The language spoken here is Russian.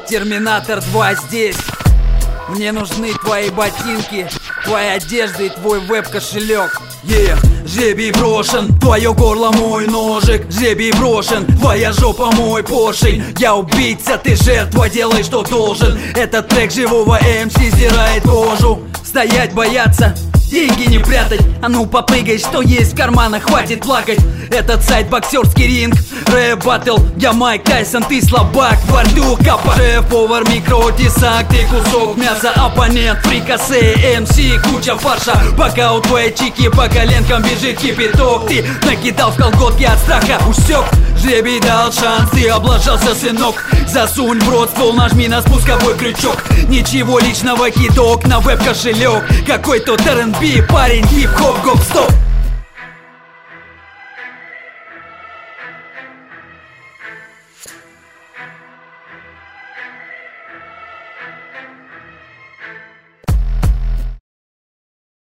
Терминатор 2 здесь. Мне нужны твои ботинки, твоя одежда и твой веб-кошелек. Жребий брошен, твое горло мой ножик. Жребий брошен, твоя жопа мой поршень. Я убийца, ты жертва, делай что должен. Этот трек живого МС сдирает кожу. Стоять бояться, деньги не прятать. А ну попрыгай, что есть в карманах, хватит плакать. Этот сайт боксерский ринг, рэп баттл. Я Майк Тайсон, ты слабак, во рту капа. Шеф-повар, микро-тесак, ты кусок мяса. Оппонент, фрикасе, МС, куча фарша. Пока у твоей чики по коленкам бежит кипяток. Ты накидал в колготки от страха, усек. Жребий дал шанс, ты облажался, сынок. Засунь в рот ствол, нажми на спусковой крючок. Ничего личного, кидок на веб-кошелек. Какой-то РНБ, парень, хип-хоп, гоп, стоп.